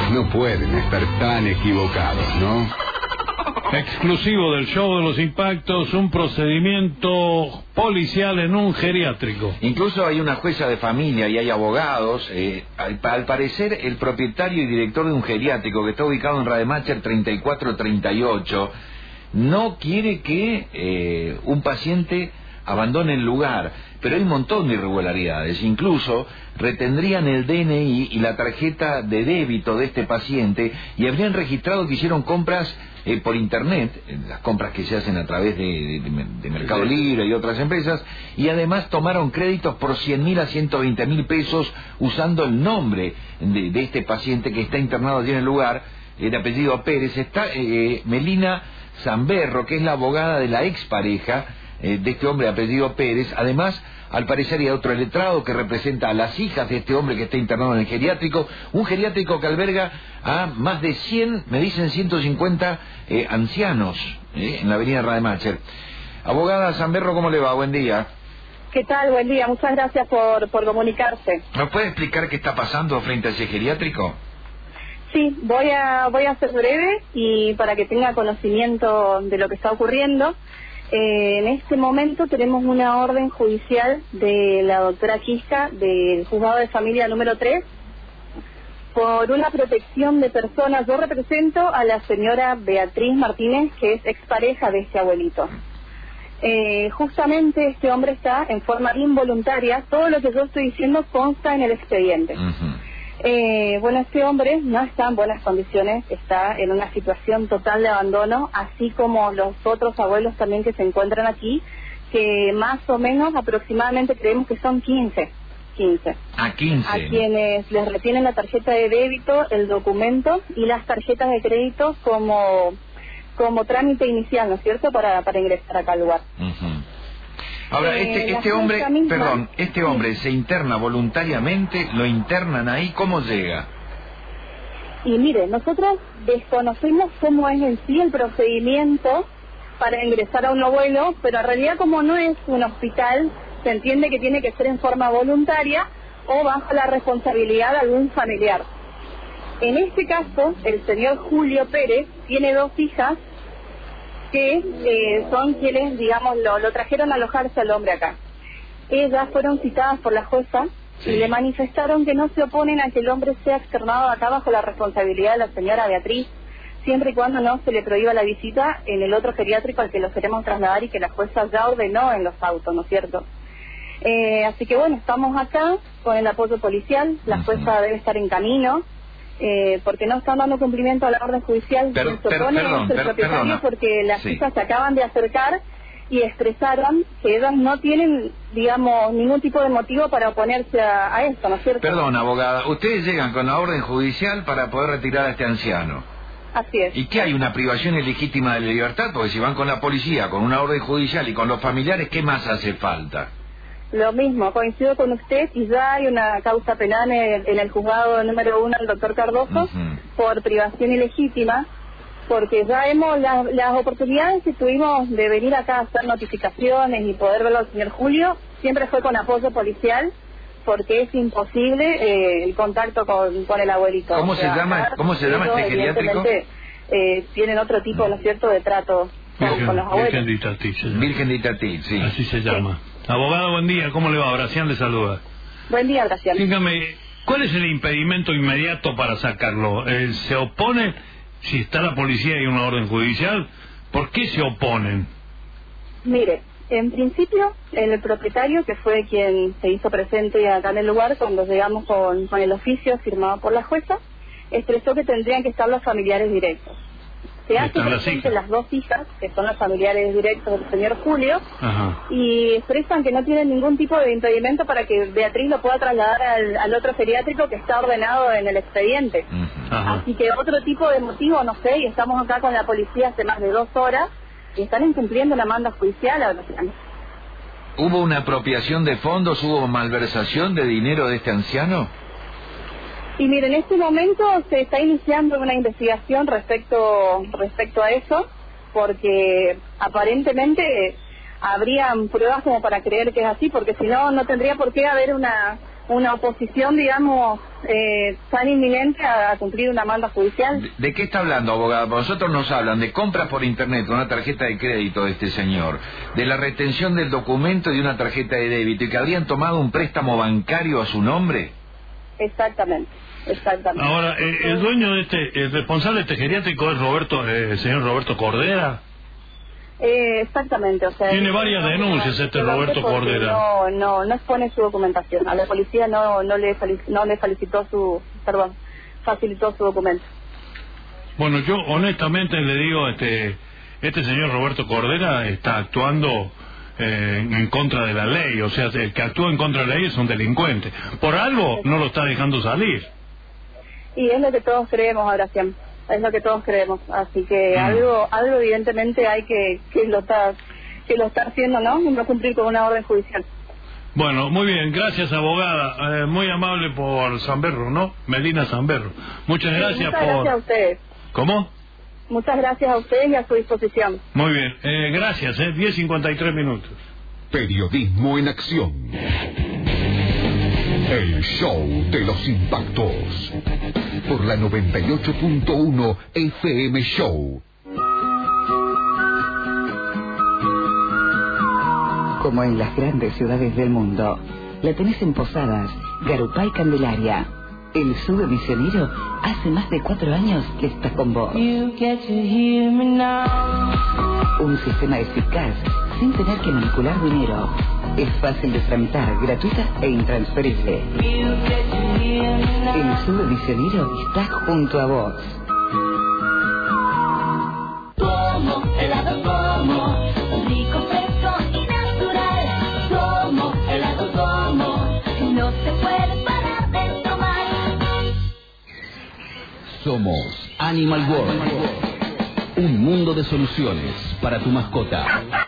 No pueden estar tan equivocados, ¿no? Exclusivo del show de los impactos, un procedimiento policial en un geriátrico. Incluso hay una jueza de familia y hay abogados. Al parecer, el propietario y director de un geriátrico que está ubicado en Rademacher 3438 no quiere que un paciente abandone el lugar, pero hay un montón de irregularidades. Incluso retendrían el DNI y la tarjeta de débito de este paciente y habrían registrado que hicieron compras por internet, las compras que se hacen a través de Mercado Libre y otras empresas, y además tomaron créditos por 100.000 a 120.000 pesos usando el nombre de este paciente que está internado allí en el lugar, de apellido Pérez. Está Melina Zamberro, que es la abogada de la expareja de este hombre de apellido Pérez. Además, al parecer hay otro letrado que representa a las hijas de este hombre que está internado en el geriátrico, un geriátrico que alberga a más de 100, me dicen 150 ancianos en la avenida Rademacher. Abogada Zamberro, ¿cómo le va? Buen día. ¿Qué tal? Buen día, muchas gracias por comunicarse. ¿Nos puede explicar qué está pasando frente a ese geriátrico? Sí, voy a ser breve y para que tenga conocimiento de lo que está ocurriendo. En este momento tenemos una orden judicial de la doctora Quisca del Juzgado de Familia número 3 por una protección de personas. Yo represento a la señora Beatriz Martínez, que es expareja de este abuelito. Justamente este hombre está en forma involuntaria. Todo lo que yo estoy diciendo consta en el expediente. Bueno, este hombre no está en buenas condiciones, está en una situación total de abandono, así como los otros abuelos también que se encuentran aquí, que más o menos aproximadamente creemos que son 15. A 15. A quienes les retienen la tarjeta de débito, el documento y las tarjetas de crédito como trámite inicial, ¿no es cierto?, para ingresar acá al lugar. Ahora, este hombre se interna voluntariamente, lo internan ahí, ¿cómo llega? Y mire, nosotros desconocemos cómo es en sí el procedimiento para ingresar a un abuelo, pero en realidad como no es un hospital, se entiende que tiene que ser en forma voluntaria o bajo la responsabilidad de algún familiar. En este caso, el señor Julio Pérez tiene 2 hijas que son quienes, digamos, lo trajeron a alojarse al hombre acá. Ellas fueron citadas por la jueza y le manifestaron que no se oponen a que el hombre sea externado acá bajo la responsabilidad de la señora Beatriz, siempre y cuando no se le prohíba la visita en el otro geriátrico al que los queremos trasladar y que la jueza ya ordenó en los autos, ¿no es cierto? Así que bueno, estamos acá con el apoyo policial, la jueza debe estar en camino, porque no están dando cumplimiento a la orden judicial. Se opone el propietario porque las hijas se acaban de acercar y expresaron que ellas no tienen, digamos, ningún tipo de motivo para oponerse a esto, ¿no es cierto? Perdón, abogada, ustedes llegan con la orden judicial para poder retirar a este anciano. Así es. ¿Y qué hay? ¿Una privación ilegítima de la libertad? Porque si van con la policía, con una orden judicial y con los familiares, ¿qué más hace falta? Lo mismo, coincido con usted, y ya hay una causa penal en el juzgado número 1 del doctor Cardoso por privación ilegítima, porque ya las oportunidades que tuvimos de venir acá a hacer notificaciones y poder verlo al señor Julio, siempre fue con apoyo policial, porque es imposible el contacto con el abuelito. ¿Cómo se llama este geriátrico? Tienen otro tipo, ¿no es cierto?, de trato con los abuelos. Virgen de Itatí, sí. Así se llama. Abogado, buen día, ¿cómo le va? Gracián le saluda. Buen día, Gracián. Dígame, ¿cuál es el impedimento inmediato para sacarlo? ¿Se oponen? Si está la policía y una orden judicial, ¿por qué se oponen? Mire, en principio, el propietario, que fue quien se hizo presente acá en el lugar cuando llegamos con el oficio firmado por la jueza, expresó que tendrían que estar los familiares directos. Se hace presente las 2 hijas, que son los familiares directos del señor Julio, y expresan que no tienen ningún tipo de impedimento para que Beatriz lo pueda trasladar al otro geriátrico que está ordenado en el expediente. Así que otro tipo de motivo, no sé, y estamos acá con la policía hace más de 2 horas, y están incumpliendo la manda judicial. ¿Hubo una apropiación de fondos, hubo malversación de dinero de este anciano? Y mire, en este momento se está iniciando una investigación respecto a eso, porque aparentemente habrían pruebas como para creer que es así, porque si no, no tendría por qué haber una una oposición, digamos, tan inminente a cumplir una manda judicial. ¿De qué está hablando, abogada? Nosotros nos hablan de compras por internet con una tarjeta de crédito de este señor, de la retención del documento y de una tarjeta de débito, y que habrían tomado un préstamo bancario a su nombre. Exactamente. Ahora, el dueño de el responsable de este geriátrico es el señor Roberto Cordera. Exactamente, o sea... Tiene varias denuncias Roberto Cordera. No expone su documentación. A la policía no le facilitó su documento. Bueno, yo honestamente le digo, este señor Roberto Cordera está actuando en contra de la ley. O sea, el que actúa en contra de la ley es un delincuente. Por algo no lo está dejando salir. Y es lo que todos creemos, Abracián. Es lo que todos creemos, así que algo evidentemente hay que lo está haciendo, ¿no? No cumplir con una orden judicial. Bueno, muy bien, gracias, abogada, muy amable por Zamberro, ¿no? Melina Zamberro. Muchas gracias gracias a ustedes. ¿Cómo? Muchas gracias a ustedes y a su disposición. Muy bien, gracias, 10:53 minutos. Periodismo en acción. El show de los impactos. Por la 98.1 FM Show. Como en las grandes ciudades del mundo, la tenés en Posadas, Garupá y Candelaria. El submisionero hace más de 4 años que está con vos. Un sistema eficaz sin tener que manipular dinero. Es fácil de tramitar, gratuita e intransferible. El submisionero está junto a vos. Como helado como, rico, fresco y natural. Como helado como, no se puede parar de tomar. Somos Animal World. Un mundo de soluciones para tu mascota.